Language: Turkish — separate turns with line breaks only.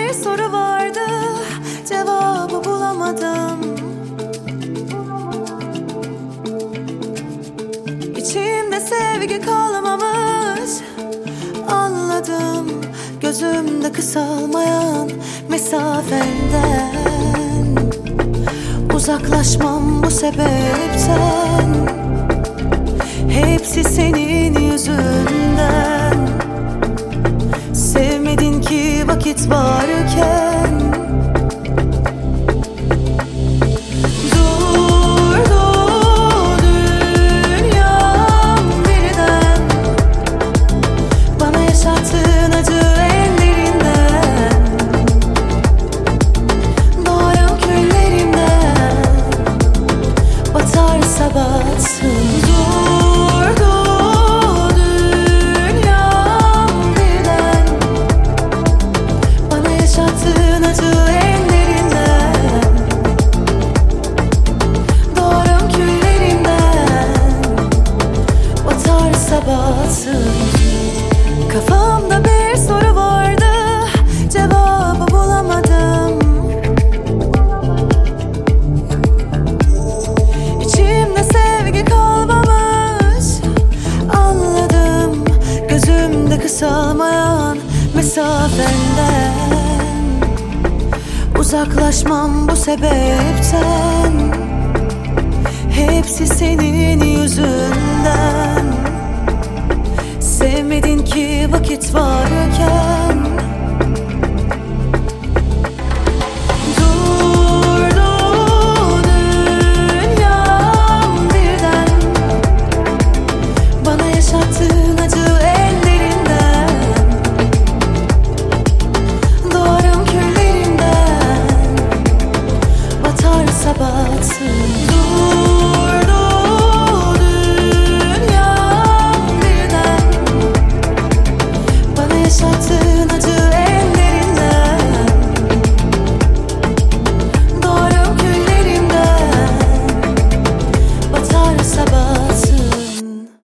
bir soru vardı, cevabı bulamadım. İçimde sevgi kalmamış, anladım. Gözümde kısalmayan mesafenden, uzaklaşmam bu sebepten. Hepsi senin yüzünden. Sevmedin ki vakit varken. Durdu dünyam birden, bana yaşattığın acı ellerinden. Doğru küllerimden, batarsa batsın. Kafamda bir soru vardı, cevabı bulamadım. İçimde sevgi kalmamış, anladım. Gözümde kısalmayan mesafenden, uzaklaşmam bu sebepten. Hepsi senin yüzünden. Sevmedin ki vakit varken. Durdu dünyam birden, bana yaşattığın acı ellerinden. Doğarım küllerimden, batarsa batsın.